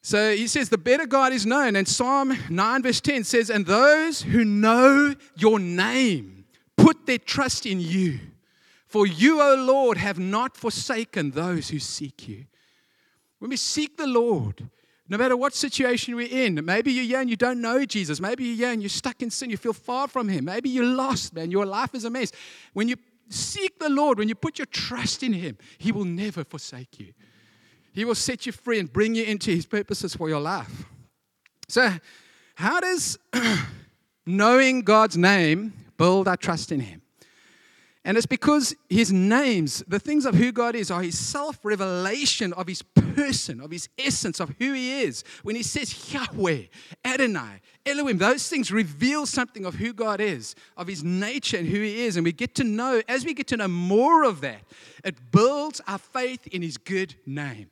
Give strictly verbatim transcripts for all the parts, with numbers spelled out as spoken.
So he says, the better God is known. And Psalm nine verse ten says, and those who know your name put their trust in you. For you, O Lord, have not forsaken those who seek you. When we seek the Lord, no matter what situation we're in, maybe you're here and you don't know Jesus. Maybe you're here and you're stuck in sin. You feel far from Him. Maybe you're lost, man. Your life is a mess. When you seek the Lord, when you put your trust in Him, He will never forsake you. He will set you free and bring you into His purposes for your life. So, how does knowing God's name build our trust in Him? And it's because His names, the things of who God is, are His self-revelation of His person, of His essence, of who He is. When He says Yahweh, Adonai, Elohim, those things reveal something of who God is, of His nature and who He is. And we get to know, as we get to know more of that, it builds our faith in His good name.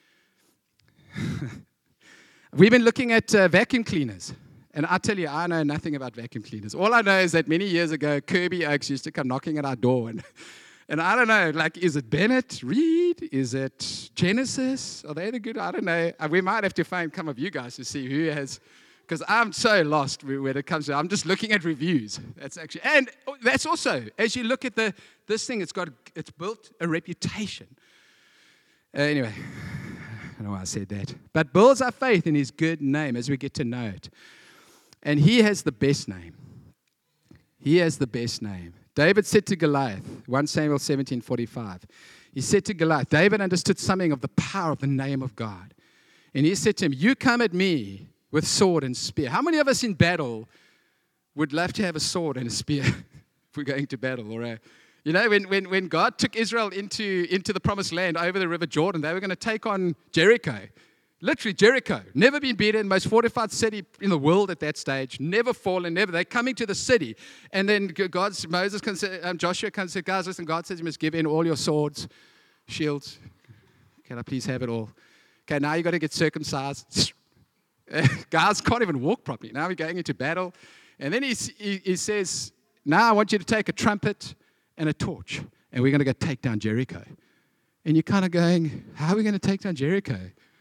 We've been looking at uh, vacuum cleaners. And I tell you, I know nothing about vacuum cleaners. All I know is that many years ago, Kirby Oaks used to come knocking at our door. And, and I don't know, like, is it Bennett, Reed? Is it Genesis? Are they the good? I don't know. We might have to find some of you guys to see who has, because I'm so lost when it comes to, I'm just looking at reviews. That's actually, and that's also, as you look at the this thing, it's got, it's built a reputation. Uh, anyway, I don't know why I said that. But builds our faith in His good name as we get to know it. And He has the best name. He has the best name. David said to Goliath, First Samuel seventeen forty-five, he said to Goliath, David understood something of the power of the name of God. And he said to him, you come at me with sword and spear. How many of us in battle would love to have a sword and a spear if we're going to battle? Or a, you know, when, when, when God took Israel into, into the promised land over the river Jordan, they were going to take on Jericho. Literally, Jericho, never been beaten, most fortified city in the world at that stage, never fallen, never. They're coming to the city. And then God's, Moses can say, um, Joshua can say, guys, listen, God says you must give in all your swords, shields. Can I please have it all? Okay, now you got to get circumcised. Guys can't even walk properly. Now we're going into battle. And then he, he, he says, now I want you to take a trumpet and a torch, and we're going to go take down Jericho. And you're kind of going, how are we going to take down Jericho?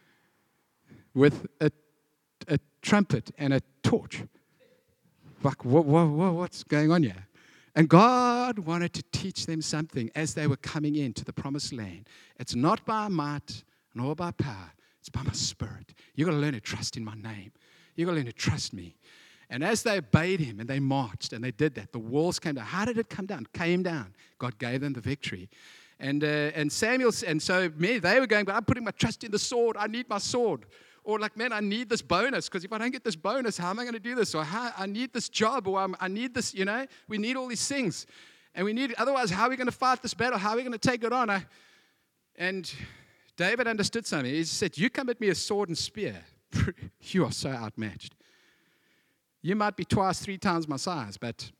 With a, a trumpet and a torch. Like, what, what, what's going on here? And God wanted to teach them something as they were coming into the promised land. It's not by might nor by power. It's by my Spirit. You've got to learn to trust in my name. You've got to learn to trust me. And as they obeyed Him and they marched and they did that, the walls came down. How did it come down? It came down. God gave them the victory. And, uh, and Samuel, and so me, they were going, but I'm putting my trust in the sword. I need my sword. Or like, man, I need this bonus, because if I don't get this bonus, how am I going to do this? Or how, I need this job, or I'm, I need this, you know. We need all these things. And we need, otherwise, how are we going to fight this battle? How are we going to take it on? I, and David understood something. He said, you come at me with sword and spear. You are so outmatched. You might be twice, three times my size, but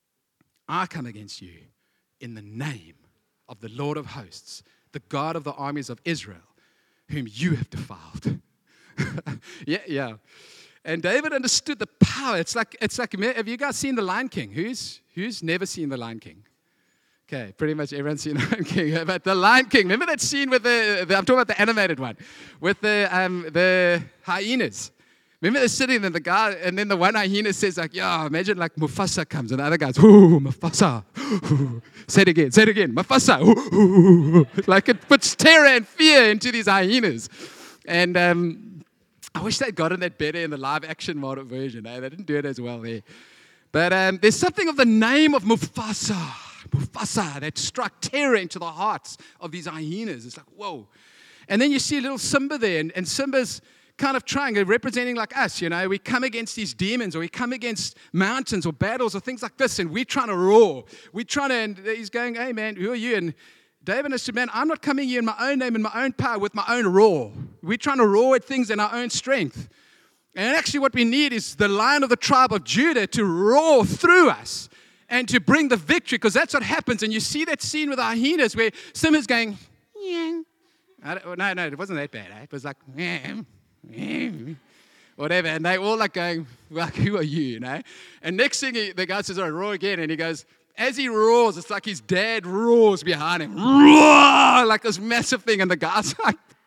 I come against you in the name of the Lord of hosts, the God of the armies of Israel, whom you have defiled. yeah, yeah. And David understood the power. It's like, it's like, have you guys seen The Lion King? Who's who's never seen The Lion King? Okay, pretty much everyone's seen The Lion King. But The Lion King, remember that scene with the, the I'm talking about the animated one, with the um, the hyenas. Remember they're sitting and the guy, and then the one hyena says like, yeah, imagine like Mufasa comes, and the other guy's, ooh, Mufasa. Ooh. Say it again, say it again, Mufasa. Ooh, ooh. Like it puts terror and fear into these hyenas. And um, I wish they'd gotten that better in the live action model version. Eh? They didn't do it as well there. But um, there's something of the name of Mufasa, Mufasa, that struck terror into the hearts of these hyenas. It's like, whoa. And then you see little Simba there, and, and Simba's kind of trying, representing like us, you know. We come against these demons, or we come against mountains or battles or things like this, and we're trying to roar. We're trying to, and he's going, hey, man, who are you? And David said, man, I'm not coming here in my own name, in my own power, with my own roar. We're trying to roar at things in our own strength. And actually what we need is the Lion of the tribe of Judah to roar through us and to bring the victory, because that's what happens. And you see that scene with our hyenas where Simba's going, yeah. No, no, it wasn't that bad. Eh? It was like, yeah, yeah, whatever. And they all like going, like, who are you, you know? And next thing, he, the guy says, all right, roar again. And he goes, as he roars, it's like his dad roars behind him. Roar! Like this massive thing. And the guy's like,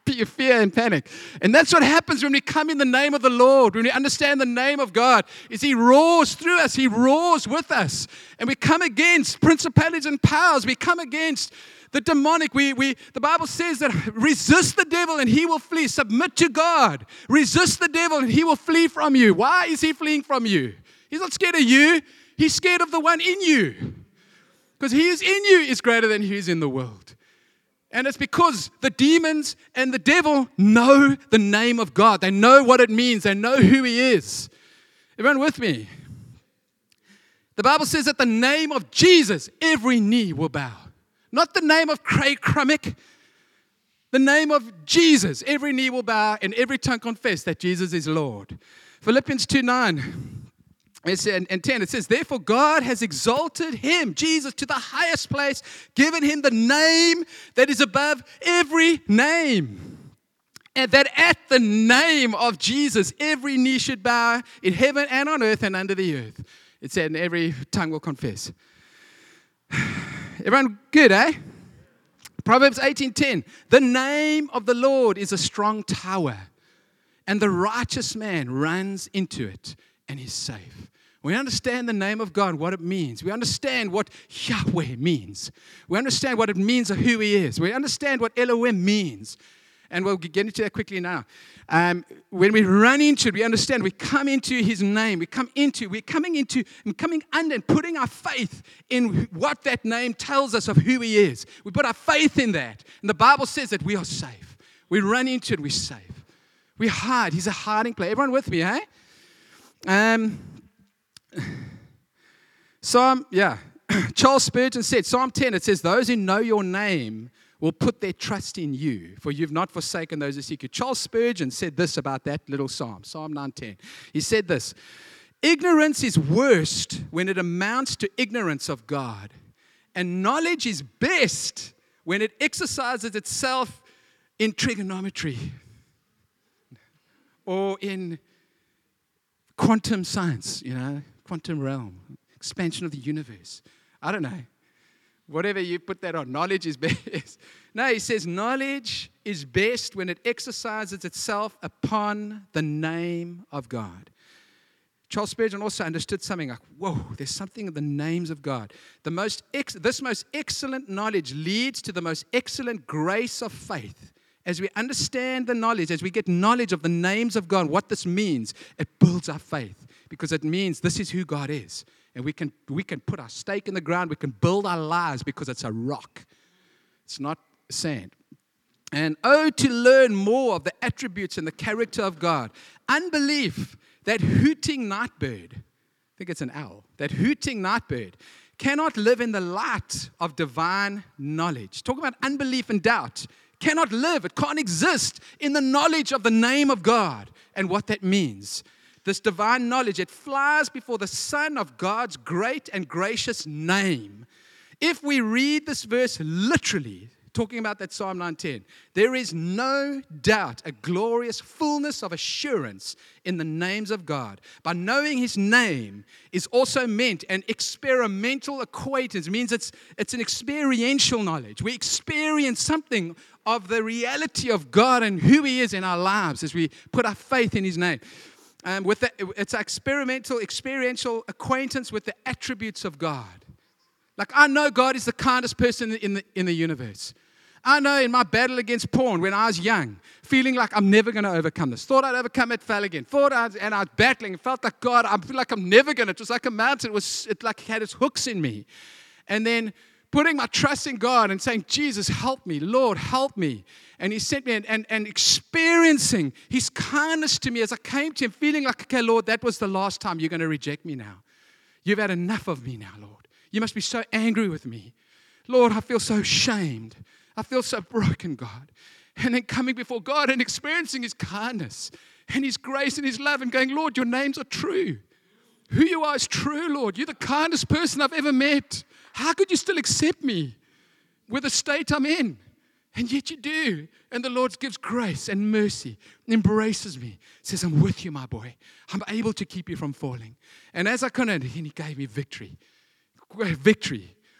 fear and panic. And that's what happens when we come in the name of the Lord, when we understand the name of God, is He roars through us, He roars with us. And we come against principalities and powers. We come against the demonic. We, we, the Bible says that resist the devil and he will flee. Submit to God. Resist the devil and he will flee from you. Why is he fleeing from you? He's not scared of you. He's scared of the one in you. Because he is in you is greater than he is in the world. And it's because the demons and the devil know the name of God. They know what it means. They know who He is. Everyone with me? The Bible says that the name of Jesus, every knee will bow. Not the name of Craig Crummick. The name of Jesus, every knee will bow and every tongue confess that Jesus is Lord. Philippians two nine. And ten, it says, therefore God has exalted Him, Jesus, to the highest place, given Him the name that is above every name. And that at the name of Jesus, every knee should bow in heaven and on earth and under the earth. It said, and every tongue will confess. Everyone good, eh? Proverbs eighteen ten, the name of the Lord is a strong tower, and the righteous man runs into it and is safe. We understand the name of God, what it means. We understand what Yahweh means. We understand what it means of who He is. We understand what Elohim means. And we'll get into that quickly now. Um, when we run into it, we understand we come into His name. We come into, we're coming into, and coming under and putting our faith in what that name tells us of who He is. We put our faith in that. And the Bible says that we are safe. We run into it, we're safe. We hide. He's a hiding place. Everyone with me, eh? Um... Psalm, yeah. Charles Spurgeon said, Psalm ten, it says, those who know your name will put their trust in you, for you've not forsaken those who seek you. Charles Spurgeon said this about that little psalm, Psalm nine ten. He said this, ignorance is worst when it amounts to ignorance of God, and knowledge is best when it exercises itself in trigonometry or in quantum science, you know, quantum realm, expansion of the universe. I don't know. Whatever you put that on, knowledge is best. No, he says knowledge is best when it exercises itself upon the name of God. Charles Spurgeon also understood something like, whoa, there's something in the names of God. The most ex- this most excellent knowledge leads to the most excellent grace of faith. As we understand the knowledge, as we get knowledge of the names of God, what this means, it builds our faith because it means this is who God is. And we can we can put our stake in the ground. We can build our lives because it's a rock. It's not sand. And oh, to learn more of the attributes and the character of God. Unbelief, that hooting nightbird, I think it's an owl, that hooting nightbird cannot live in the light of divine knowledge. Talk about unbelief and doubt. Cannot live, it can't exist in the knowledge of the name of God and what that means. This divine knowledge, it flies before the Son of God's great and gracious name. If we read this verse literally, talking about that Psalm nine ten, there is no doubt a glorious fullness of assurance in the names of God. By knowing His name is also meant an experimental acquaintance. It means it's, it's an experiential knowledge. We experience something of the reality of God and who He is in our lives as we put our faith in His name. Um, with the, it's an experimental, experiential acquaintance with the attributes of God. Like, I know God is the kindest person in the, in the universe. I know in my battle against porn when I was young, feeling like I'm never going to overcome this. Thought I'd overcome it, fell again. Thought I'd, and I was battling, felt like God, I feel like I'm never going to. It was like a mountain. It was it like it had its hooks in me. And then putting my trust in God and saying, Jesus, help me. Lord, help me. And He sent me and, and, and experiencing His kindness to me as I came to Him, feeling like, okay, Lord, that was the last time you're going to reject me now. You've had enough of me now, Lord. You must be so angry with me. Lord, I feel so shamed. I feel so broken, God. And then coming before God and experiencing His kindness and His grace and His love and going, Lord, your names are true. Who you are is true, Lord. You're the kindest person I've ever met. How could you still accept me with the state I'm in? And yet you do. And the Lord gives grace and mercy, embraces me, says, I'm with you, my boy. I'm able to keep you from falling. And as I continued, He gave me victory. Victory.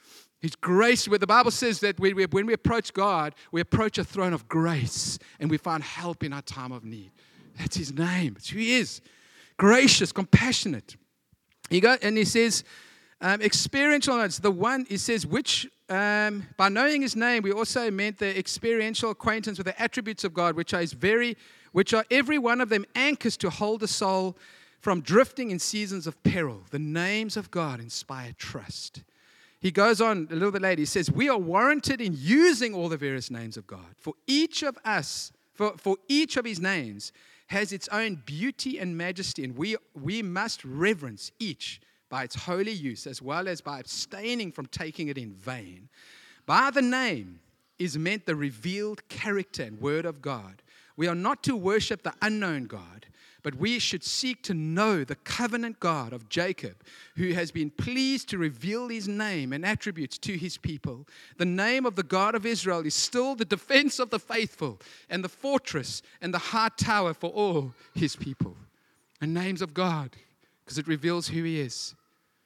His grace, where the Bible says that when we, when we approach God, we approach a throne of grace and we find help in our time of need. That's His name. It's who He is. Gracious, compassionate. He go, and He says, um, experiential knowledge. The one, He says, which um, by knowing His name, we also meant the experiential acquaintance with the attributes of God, which are, very, which are every one of them anchors to hold the soul from drifting in seasons of peril. The names of God inspire trust. He goes on a little bit later. He says, we are warranted in using all the various names of God. For each of us, for, for each of His names has its own beauty and majesty, and we, we must reverence each by its holy use, as well as by abstaining from taking it in vain. By the name is meant the revealed character and word of God. We are not to worship the unknown God, but we should seek to know the covenant God of Jacob, who has been pleased to reveal His name and attributes to His people. The name of the God of Israel is still the defense of the faithful and the fortress and the high tower for all His people. The names of God, because it reveals who He is.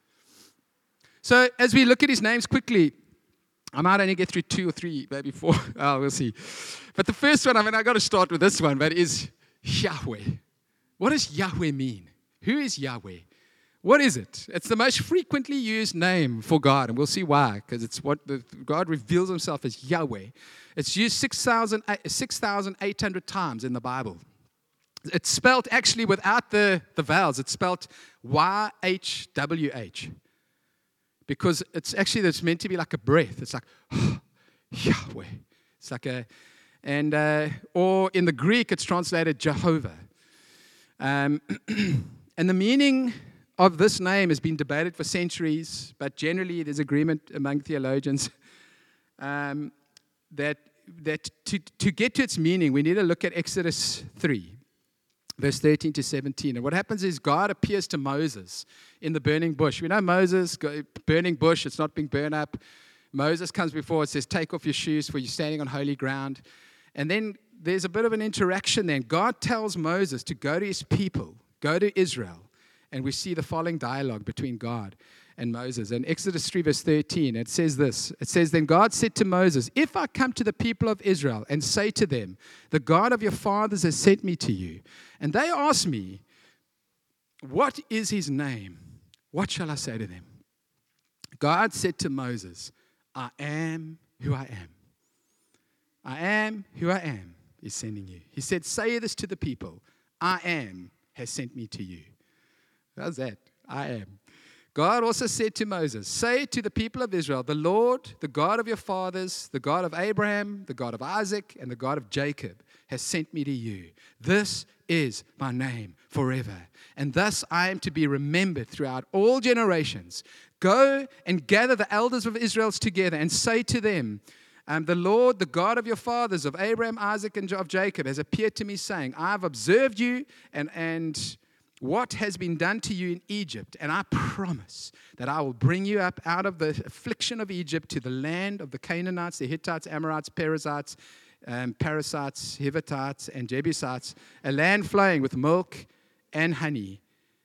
So as we look at His names quickly, I might only get through two or three, maybe four. Oh, we'll see. But the first one, I mean, I've got to start with this one, but is Yahweh. What does Yahweh mean? Who is Yahweh? What is it? It's the most frequently used name for God, and we'll see why, because it's what the, God reveals Himself as Yahweh. It's used six thousand eight hundred times in the Bible. It's spelled actually without the, the vowels. It's spelled Y H W H, because it's actually it's meant to be like a breath. It's like oh, Yahweh. It's like a, and uh, or in the Greek, it's translated Jehovah. Um, and the meaning of this name has been debated for centuries, but generally there's agreement among theologians um, that that to, to get to its meaning, we need to look at Exodus three, verse thirteen to seventeen. And what happens is God appears to Moses in the burning bush. We know Moses, burning bush, it's not being burned up. Moses comes before, it says, take off your shoes for you're standing on holy ground. And then there's a bit of an interaction then. God tells Moses to go to his people, go to Israel. And we see the following dialogue between God and Moses. In Exodus three, verse thirteen, it says this. It says, then God said to Moses, if I come to the people of Israel and say to them, the God of your fathers has sent me to you, and they ask me, what is his name? What shall I say to them? God said to Moses, I am who I am. I am who I am is sending you. He said, say this to the people. I am has sent me to you. How's that? I am. God also said to Moses, say to the people of Israel, the Lord, the God of your fathers, the God of Abraham, the God of Isaac, and the God of Jacob has sent me to you. This is my name forever. And thus I am to be remembered throughout all generations. Go and gather the elders of Israel together and say to them, Um, the Lord, the God of your fathers, of Abraham, Isaac, and of Jacob, has appeared to me, saying, I have observed you and, and what has been done to you in Egypt, and I promise that I will bring you up out of the affliction of Egypt to the land of the Canaanites, the Hittites, Amorites, Perizzites, um, Parasites, Hivitites, and Jebusites, a land flowing with milk and honey.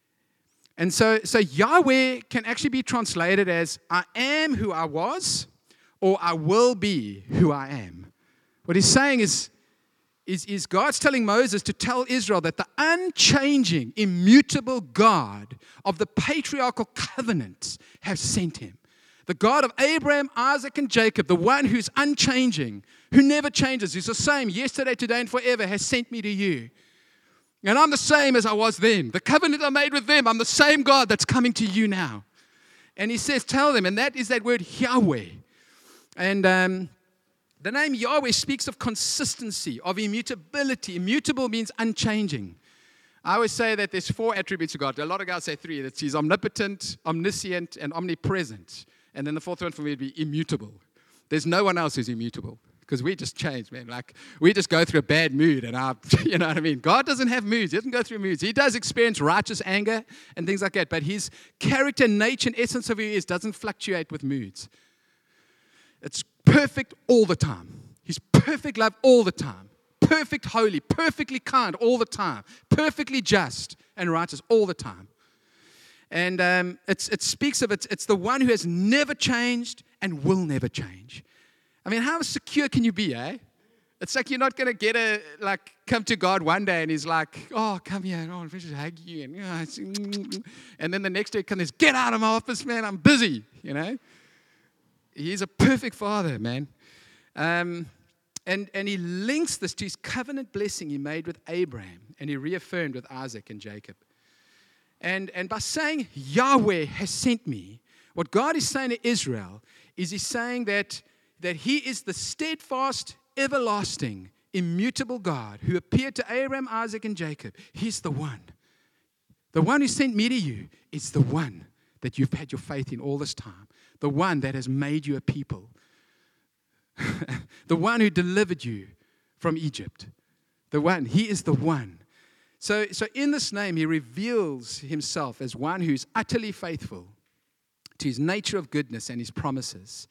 And so, so Yahweh can actually be translated as, I am who I was, or I will be who I am. What he's saying is, is, is God's telling Moses to tell Israel that the unchanging, immutable God of the patriarchal covenants has sent him. The God of Abraham, Isaac, and Jacob, the one who's unchanging, who never changes, who's the same yesterday, today, and forever, has sent me to you. And I'm the same as I was then. The covenant I made with them, I'm the same God that's coming to you now. And he says, tell them, and that is that word Yahweh. And um, the name Yahweh speaks of consistency, of immutability. Immutable means unchanging. I always say that there's four attributes of God. A lot of guys say three. That he's omnipotent, omniscient, and omnipresent. And then the fourth one for me would be immutable. There's no one else who's immutable, because we just change, man. Like, we just go through a bad mood, and our, you know what I mean? God doesn't have moods. He doesn't go through moods. He does experience righteous anger and things like that, but his character, nature, and essence of who he is doesn't fluctuate with moods. It's perfect all the time. He's perfect love all the time. Perfect holy, perfectly kind all the time. Perfectly just and righteous all the time. And um, it's, it speaks of it. It's the one who has never changed and will never change. I mean, how secure can you be, eh? It's like you're not going to get a, like, come to God one day and he's like, oh, come here, and oh, I just hug you. And, oh, and then the next day he comes, get out of my office, man, I'm busy, you know. He's a perfect father, man. Um, and, and he links this to his covenant blessing he made with Abraham and he reaffirmed with Isaac and Jacob. And, and by saying Yahweh has sent me, what God is saying to Israel is he's saying that, that he is the steadfast, everlasting, immutable God who appeared to Abraham, Isaac, and Jacob. He's the one. The one who sent me to you is the one that you've had your faith in all this time. The one that has made you a people. The one who delivered you from Egypt. The one. He is the one. So, so in this name, he reveals himself as one who's utterly faithful to his nature of goodness and his promises.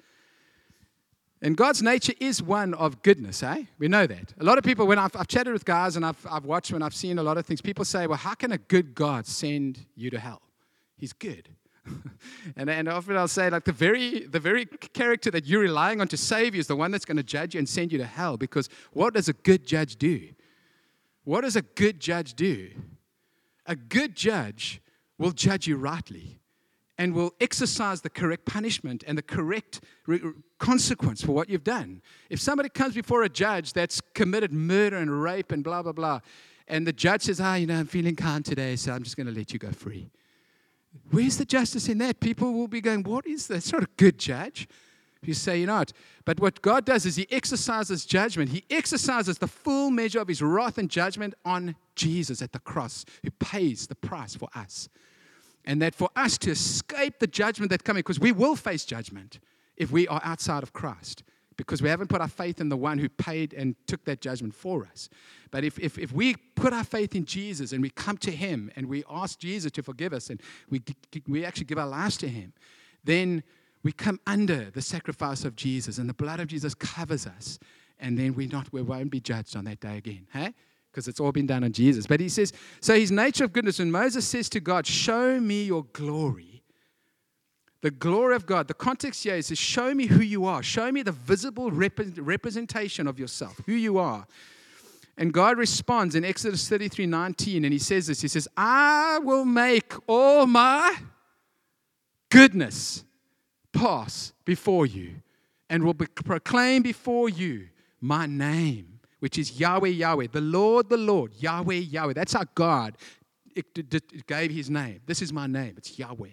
And God's nature is one of goodness, eh? We know that. A lot of people, when I've, I've chatted with guys and I've, I've watched and I've seen a lot of things, people say, well, how can a good God send you to hell? He's good. and, and often I'll say, like, the very, the very character that you're relying on to save you is the one that's going to judge you and send you to hell. Because what does a good judge do? What does a good judge do? A good judge will judge you rightly and will exercise the correct punishment and the correct re- consequence for what you've done. If somebody comes before a judge that's committed murder and rape and blah, blah, blah, and the judge says, ah, you know, I'm feeling kind today, so I'm just going to let you go free. Where's the justice in that? People will be going, what is that? It's not a good judge. You say you're not. But what God does is he exercises judgment. He exercises the full measure of his wrath and judgment on Jesus at the cross, who pays the price for us. And that for us to escape the judgment that's coming, because we will face judgment if we are outside of Christ, because we haven't put our faith in the one who paid and took that judgment for us. But if, if, if we put our faith in Jesus and we come to him and we ask Jesus to forgive us and we, we actually give our lives to him, then we come under the sacrifice of Jesus, and the blood of Jesus covers us, and then we not we won't be judged on that day again, hey? Because it's all been done on Jesus. But he says, so his nature of goodness, when Moses says to God, show me your glory, the glory of God, the context here is, show me who you are. Show me the visible rep- representation of yourself, who you are. And God responds in Exodus thirty-three nineteen, and he says this, he says, I will make all my goodness pass before you and will be proclaim before you my name, which is Yahweh, Yahweh, the Lord, the Lord, Yahweh, Yahweh. That's how God gave his name. This is my name. It's Yahweh.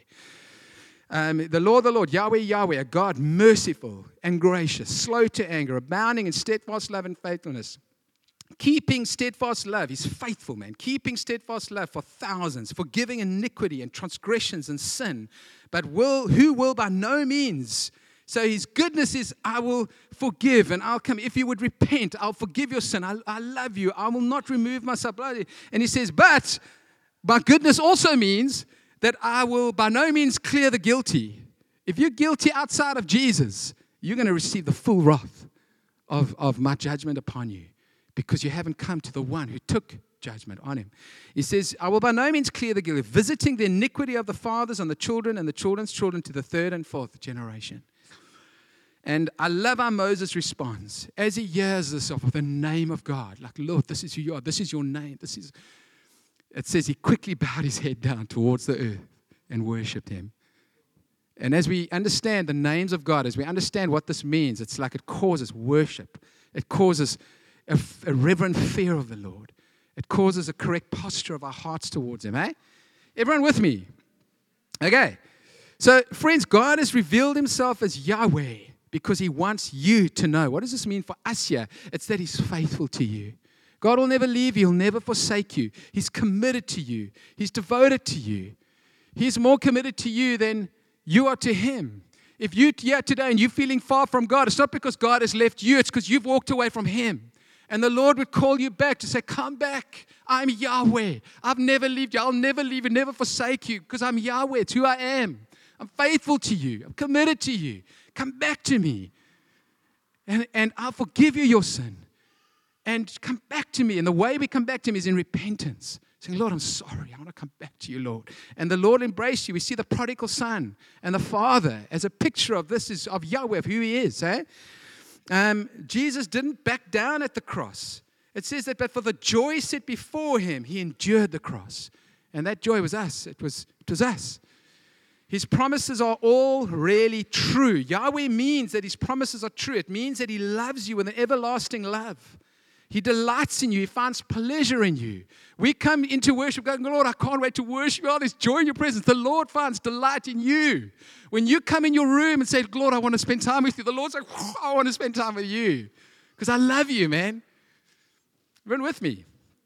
Um, the Lord, the Lord, Yahweh, Yahweh, a God merciful and gracious, slow to anger, abounding in steadfast love and faithfulness, keeping steadfast love. He's faithful, man. Keeping steadfast love for thousands, forgiving iniquity and transgressions and sin, but will who will by no means. So his goodness is, I will forgive and I'll come. If you would repent, I'll forgive your sin. I, I love you. I will not remove myself. And he says, but my goodness also means that I will by no means clear the guilty. If you're guilty outside of Jesus, you're going to receive the full wrath of, of my judgment upon you, because you haven't come to the one who took judgment on him. He says, I will by no means clear the guilty, visiting the iniquity of the fathers on the children and the children's children to the third and fourth generation. And I love how Moses responds as he hears this of the name of God. Like, Lord, this is who you are. This is your name. This is. It says he quickly bowed his head down towards the earth and worshipped him. And as we understand the names of God, as we understand what this means, it's like it causes worship. It causes a, a reverent fear of the Lord. It causes a correct posture of our hearts towards him, eh? Everyone with me? Okay. So, friends, God has revealed himself as Yahweh because he wants you to know. What does this mean for us here? It's that he's faithful to you. God will never leave you. He'll never forsake you. He's committed to you. He's devoted to you. He's more committed to you than you are to him. If you're here today and you're feeling far from God, it's not because God has left you. It's because you've walked away from him. And the Lord would call you back to say, come back. I'm Yahweh. I've never left you. I'll never leave you, never forsake you, because I'm Yahweh. It's who I am. I'm faithful to you. I'm committed to you. Come back to me. And, and I'll forgive you your sin. And come back to me. And the way we come back to him is in repentance. saying, Lord, I'm sorry. I want to come back to you, Lord. And the Lord embraced you. We see the prodigal son and the father as a picture of this, is of Yahweh, of who he is. Eh? Um, Jesus didn't back down at the cross. It says that, but for the joy set before him, he endured the cross. And that joy was us. It was, it was us. His promises are all really true. Yahweh means that his promises are true. It means that he loves you with an everlasting love. He delights in you. He finds pleasure in you. We come into worship going, Lord, I can't wait to worship you. Oh, there's joy in your presence. The Lord finds delight in you. When you come in your room and say, Lord, I want to spend time with you, the Lord's like, I want to spend time with you because I love you, man. Run with me.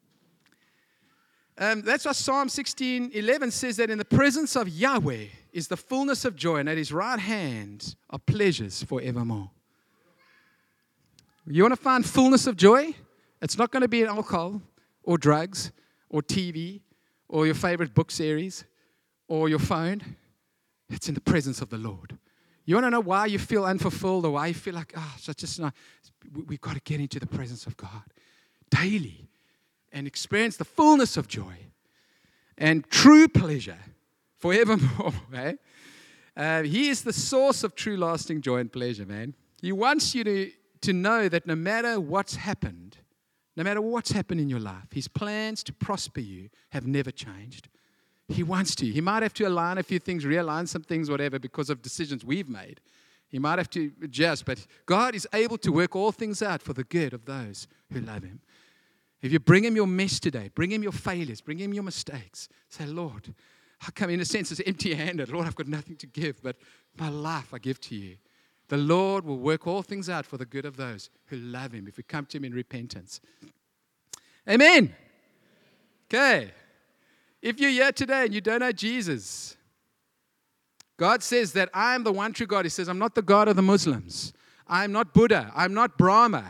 Um, that's why Psalm sixteen eleven says that in the presence of Yahweh is the fullness of joy, and at his right hand are pleasures forevermore. You want to find fullness of joy? It's not going to be in alcohol or drugs or T V or your favorite book series or your phone. It's in the presence of the Lord. You want to know why you feel unfulfilled or why you feel like, oh, it's just not. We've got to get into the presence of God daily and experience the fullness of joy and true pleasure forevermore. Eh? Uh, he is the source of true lasting joy and pleasure, man. He wants you to, to know that no matter what's happened, no matter what's happened in your life, his plans to prosper you have never changed. He wants to. He might have to align a few things, realign some things, whatever, because of decisions we've made. He might have to adjust, but God is able to work all things out for the good of those who love him. If you bring him your mess today, bring him your failures, bring him your mistakes, say, Lord, I come in a sense as empty-handed. Lord, I've got nothing to give, but my life I give to you. The Lord will work all things out for the good of those who love him if we come to him in repentance. Amen. Okay. If you're here today and you don't know Jesus, God says that I am the one true God. He says, I'm not the God of the Muslims. I'm not Buddha. I'm not Brahma.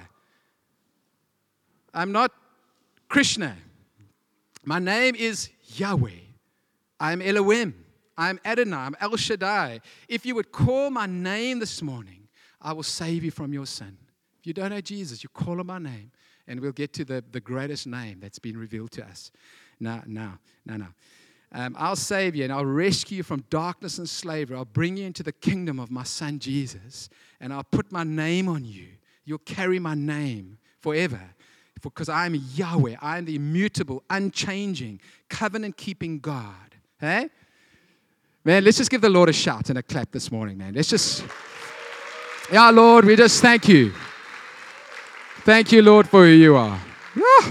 I'm not Krishna. My name is Yahweh. I'm Elohim. I'm Adonai. I'm El Shaddai. If you would call my name this morning, I will save you from your sin. If you don't know Jesus, you call on my name, and we'll get to the, the greatest name that's been revealed to us. No, no, no, no. Um, I'll save you, and I'll rescue you from darkness and slavery. I'll bring you into the kingdom of my son Jesus, and I'll put my name on you. You'll carry my name forever. Because I am Yahweh. I am the immutable, unchanging, covenant-keeping God. Hey? Man, let's just give the Lord a shout and a clap this morning, man. Let's just, yeah, Lord, we just thank you. Thank you, Lord, for who you are. Yeah.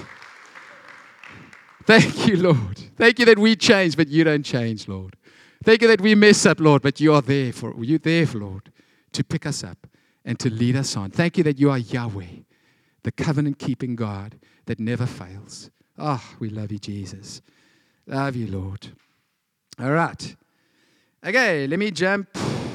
Thank you, Lord. Thank you that we change, but you don't change, Lord. Thank you that we mess up, Lord, but you are there for, you're there, Lord, to pick us up and to lead us on. Thank you that you are Yahweh, the covenant-keeping God that never fails. Oh, we love you, Jesus. Love you, Lord. All right. Okay, let me jump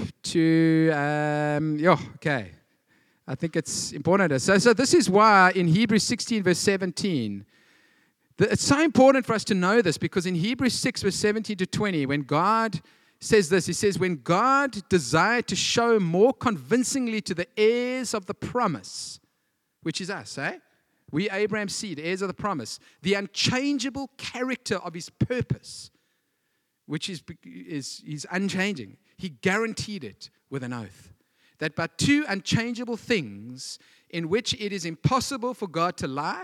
to, um, yeah, okay. I think it's important. So, so this is why in Hebrews sixteen, verse seventeen, the, it's so important for us to know this, because in Hebrews six, verse seventeen to twenty, when God says this, he says, when God desired to show more convincingly to the heirs of the promise, which is us, eh? We, Abraham's seed, heirs of the promise, the unchangeable character of his purpose, which is, is, is unchanging. He guaranteed it with an oath. That by two unchangeable things in which it is impossible for God to lie,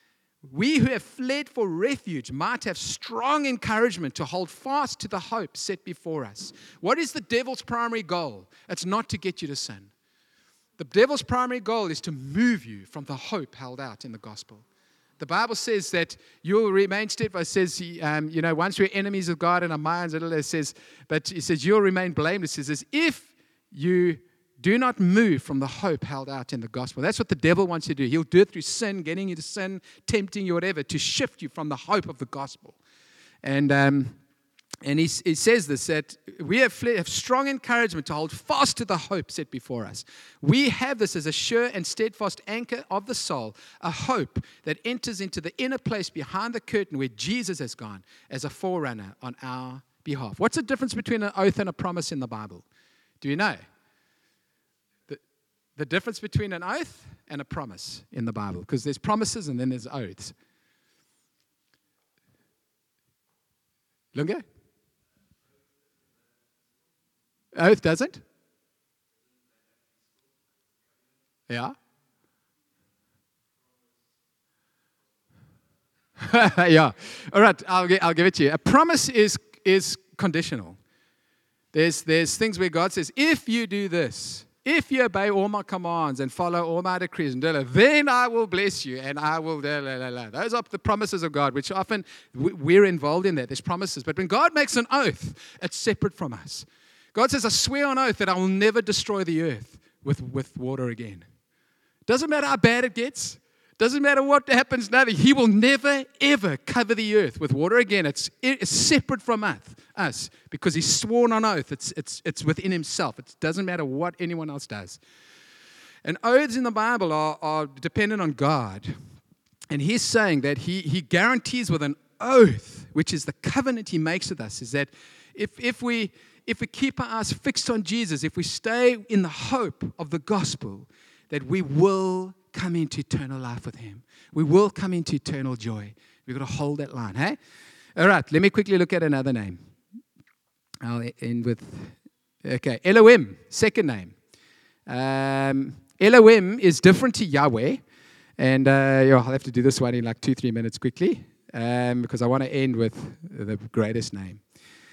we who have fled for refuge might have strong encouragement to hold fast to the hope set before us. What is the devil's primary goal? It's not to get you to sin. The devil's primary goal is to move you from the hope held out in the gospel. The Bible says that you'll remain steadfast. It says, he, um, you know, once we're enemies of God in our minds, it says, but it says you'll remain blameless. It says, if you do not move from the hope held out in the gospel. That's what the devil wants you to do. He'll do it through sin, getting you to sin, tempting you, whatever, to shift you from the hope of the gospel. And um, and he, he says this, that we have, fled, have strong encouragement to hold fast to the hope set before us. We have this as a sure and steadfast anchor of the soul, a hope that enters into the inner place behind the curtain where Jesus has gone as a forerunner on our behalf. What's the difference between an oath and a promise in the Bible? Do you know? The, the difference between an oath and a promise in the Bible, because there's promises and then there's oaths. Lunga? Oath doesn't? Yeah. Yeah. All right, I'll, I'll give it to you. A promise is, is conditional. There's, there's things where God says, if you do this, if you obey all my commands and follow all my decrees, and then I will bless you and I will. Da, da, da, da. Those are the promises of God, which often we're involved in that. There's promises. But when God makes an oath, it's separate from us. God says, I swear on oath that I will never destroy the earth with, with water again. Doesn't matter how bad it gets. Doesn't matter what happens now. He will never, ever cover the earth with water again. It's, it's separate from us, us because he's sworn on oath. It's, it's, it's within himself. It doesn't matter what anyone else does. And oaths in the Bible are, are dependent on God. And he's saying that he, he guarantees with an oath, which is the covenant he makes with us, is that if, if, we, if we keep our eyes fixed on Jesus, if we stay in the hope of the gospel, that we will come into eternal life with him. We will come into eternal joy. We've got to hold that line, hey? All right, let me quickly look at another name. I'll end with, okay, Elohim, second name. Um, Elohim is different to Yahweh. And uh, yeah, I'll have to do this one in like two, three minutes quickly um, because I want to end with the greatest name.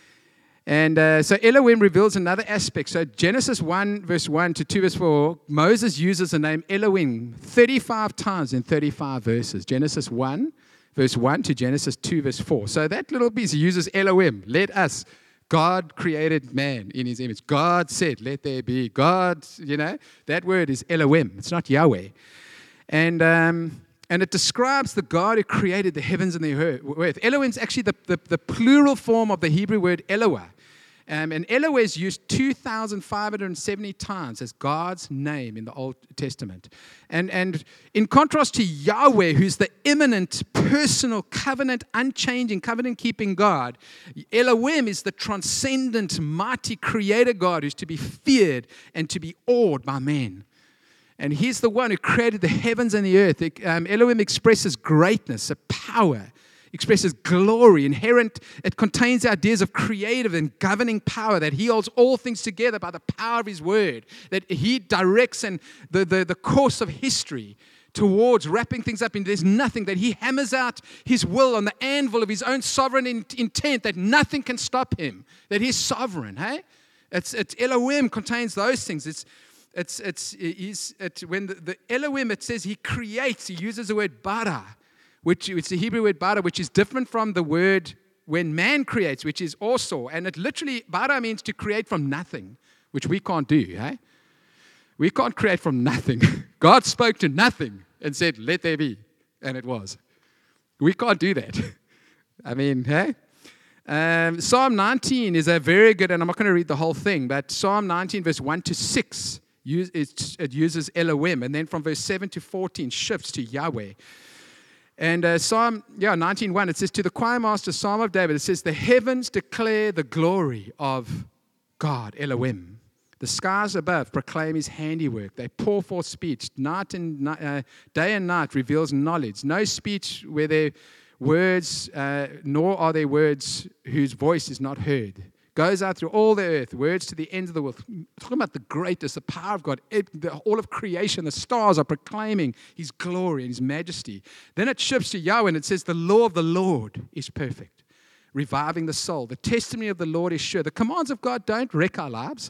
And uh, so Elohim reveals another aspect. So Genesis one, verse one to two, verse four, Moses uses the name Elohim thirty-five times in thirty-five verses. Genesis one, verse one to Genesis two, verse four. So that little piece uses Elohim. Let us. God created man in his image. God said, let there be. God, you know, that word is Elohim. It's not Yahweh. And... Um, And it describes the God who created the heavens and the earth. Elohim is actually the, the, the plural form of the Hebrew word Eloah. Um, and Eloah is used two thousand five hundred seventy times as God's name in the Old Testament. And, and in contrast to Yahweh, who's the immanent, personal, covenant, unchanging, covenant-keeping God, Elohim is the transcendent, mighty creator God who's to be feared and to be awed by men. And he's the one who created the heavens and the earth. Um, Elohim expresses greatness, a power, expresses glory, inherent. It contains ideas of creative and governing power, that he holds all things together by the power of his word, that he directs and the, the, the course of history towards wrapping things up in. There's nothing, that he hammers out his will on the anvil of his own sovereign in, intent, that nothing can stop him, that he's sovereign. Hey, it's, it's Elohim contains those things. It's It's, it's, he's, it, when the, the Elohim, it says he creates, he uses the word bara, which it's the Hebrew word bara, which is different from the word when man creates, which is also, and it literally, bara means to create from nothing, which we can't do, eh? We can't create from nothing. God spoke to nothing and said, let there be, and it was. We can't do that. I mean, hey? Um, Psalm nineteen is a very good, and I'm not going to read the whole thing, but Psalm nineteen, verse one to six, it uses Elohim, and then from verse seven to fourteen shifts to Yahweh. And uh, Psalm, yeah, nineteen one, it says, to the choir master, Psalm of David, it says, the heavens declare the glory of God, Elohim. The skies above proclaim his handiwork. They pour forth speech. Night and uh, day and night reveals knowledge. No speech where their words, uh, nor are there words whose voice is not heard. Goes out through all the earth, words to the ends of the world. Talking about the greatness, the power of God. It, the, all of creation, the stars are proclaiming his glory and his majesty. Then it shifts to Yahweh and it says, the law of the Lord is perfect, reviving the soul. The testimony of the Lord is sure. The commands of God don't wreck our lives.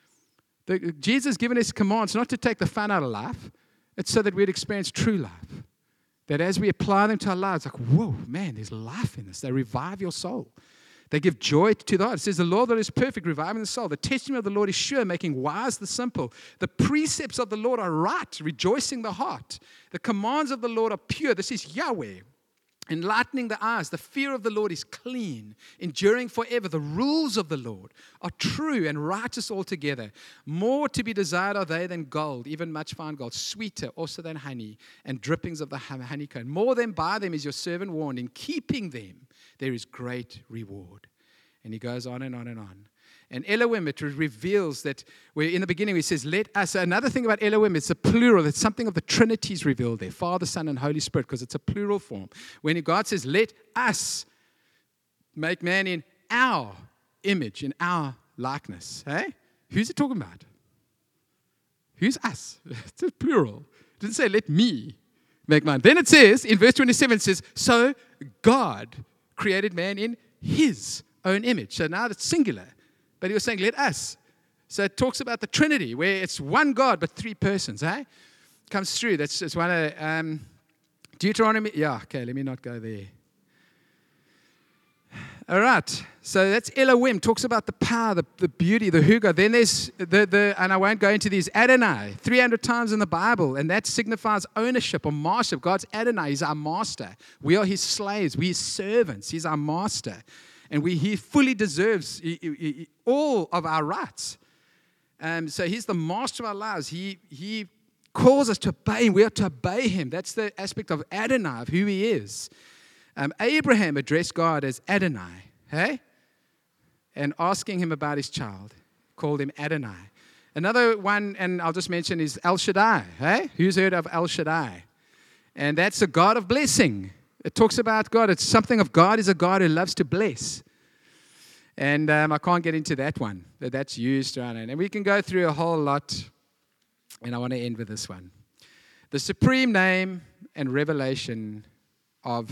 The, Jesus has given us commands not to take the fun out of life. It's so that we'd experience true life. That as we apply them to our lives, like, whoa, man, there's life in this. They revive your soul. They give joy to the heart. It says, the Lord that is perfect, reviving the soul. The testimony of the Lord is sure, making wise the simple. The precepts of the Lord are right, rejoicing the heart. The commands of the Lord are pure. This is Yahweh, enlightening the eyes. The fear of the Lord is clean, enduring forever. The rules of the Lord are true and righteous altogether. More to be desired are they than gold, even much fine gold, sweeter also than honey, and drippings of the honeycomb. More than by them is your servant warned. In keeping them, there is great reward. And he goes on and on and on. And Elohim, it reveals that, where in the beginning he says, let us. Another thing about Elohim, it's a plural. It's something of the Trinity is revealed there, Father, Son, and Holy Spirit, because it's a plural form. When God says, let us make man in our image, in our likeness. Hey? Who's it talking about? Who's us? It's a plural. It didn't say, let me make man. Then it says, in verse twenty-seven, it says, so God created man in his own image. So now it's singular. But he was saying, let us. So it talks about the Trinity, where it's one God, but three persons. Eh? Comes through. That's just one of um, Deuteronomy. Yeah, okay, let me not go there. All right, so that's Elohim, talks about the power, the, the beauty, the Hugo. Then there's, the, the, and I won't go into these, Adonai, three hundred times in the Bible, and that signifies ownership or mastership. God's Adonai, He's our master. We are His slaves, we're His servants, He's our master. And we, He fully deserves he, he, he, all of our rights. Um, so He's the master of our lives. He, he calls us to obey Him. We are to obey Him. That's the aspect of Adonai, of who He is. Um, Abraham addressed God as Adonai, hey? And asking Him about his child, called Him Adonai. Another one, and I'll just mention, is El Shaddai, hey? Who's heard of El Shaddai? And that's a God of blessing. It talks about God. It's something of God is a God who loves to bless. And um, I can't get into that one, but that's used around it. And we can go through a whole lot, and I want to end with this one. The supreme name and revelation of,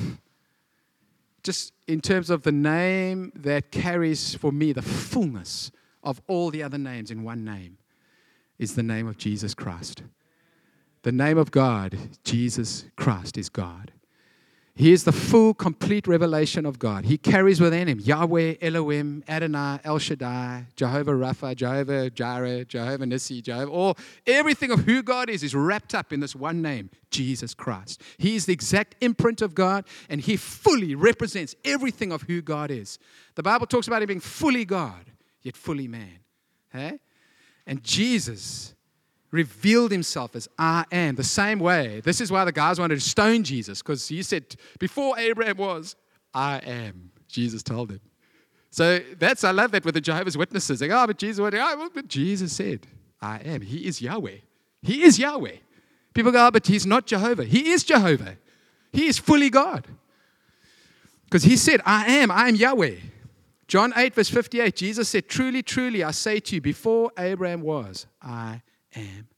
just in terms of the name that carries for me the fullness of all the other names in one name, is the name of Jesus Christ. The name of God, Jesus Christ, is God. He is the full, complete revelation of God. He carries within Him Yahweh, Elohim, Adonai, El Shaddai, Jehovah Rapha, Jehovah Jireh, Jehovah Nissi, Jehovah. All, everything of who God is is wrapped up in this one name, Jesus Christ. He is the exact imprint of God, and He fully represents everything of who God is. The Bible talks about Him being fully God, yet fully man. Hey? And Jesus revealed Himself as I am, the same way. This is why the guys wanted to stone Jesus, because He said, before Abraham was, I am. Jesus told him. So that's, I love that with the Jehovah's Witnesses. They go, oh, but Jesus, what, oh, but Jesus said, I am. He is Yahweh. He is Yahweh. People go, oh, but He's not Jehovah. He is Jehovah. He is fully God. Because He said, I am, I am Yahweh. John eight, verse fifty-eight, Jesus said, truly, truly, I say to you, before Abraham was, I am.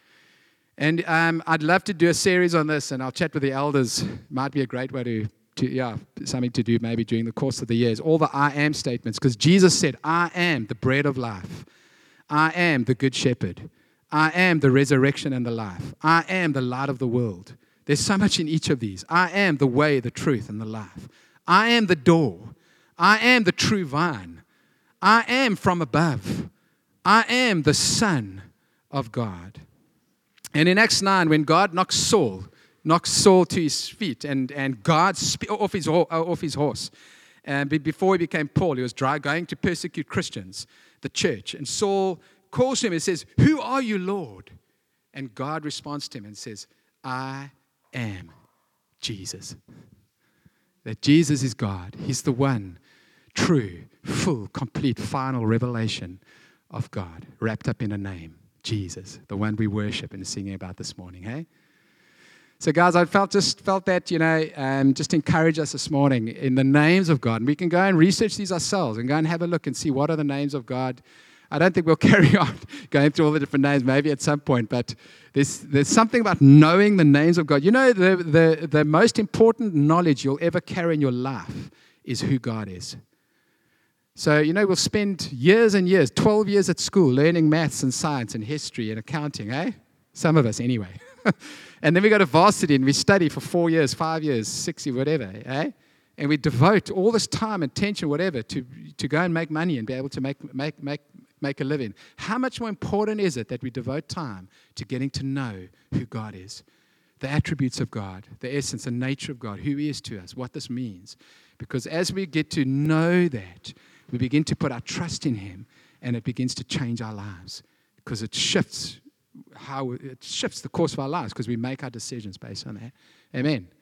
And um, I'd love to do a series on this, and I'll chat with the elders. Might be a great way to, to yeah, something to do maybe during the course of the years. All the I am statements, because Jesus said, I am the bread of life. I am the good shepherd. I am the resurrection and the life. I am the light of the world. There's so much in each of these. I am the way, the truth, and the life. I am the door. I am the true vine. I am from above. I am the Son of God. And in Acts nine, when God knocks Saul, knocks Saul to his feet, and, and God sp- off, his, off his horse, and before he became Paul, he was dry, going to persecute Christians, the church. And Saul calls him and says, who are you, Lord? And God responds to him and says, I am Jesus. That Jesus is God. He's the one true, full, complete, final revelation of God, wrapped up in a name, Jesus, the one we worship and are singing about this morning, hey? So, guys, I felt just felt that, you know, um, just encourage us this morning in the names of God. And we can go and research these ourselves and go and have a look and see what are the names of God. I don't think we'll carry on going through all the different names, maybe at some point, but there's there's something about knowing the names of God. You know, the the the most important knowledge you'll ever carry in your life is who God is. So, you know, we'll spend years and years, twelve years at school, learning maths and science and history and accounting, eh? Some of us anyway. And then we go to varsity and we study for four years, five years, six years, whatever, eh? And we devote all this time and attention, whatever, to, to go and make money and be able to make, make, make, make a living. How much more important is it that we devote time to getting to know who God is? The attributes of God, the essence, the nature of God, who He is to us, what this means. Because as we get to know that, we begin to put our trust in Him, and it begins to change our lives, because it shifts how it shifts the course of our lives, because we make our decisions based on that. Amen.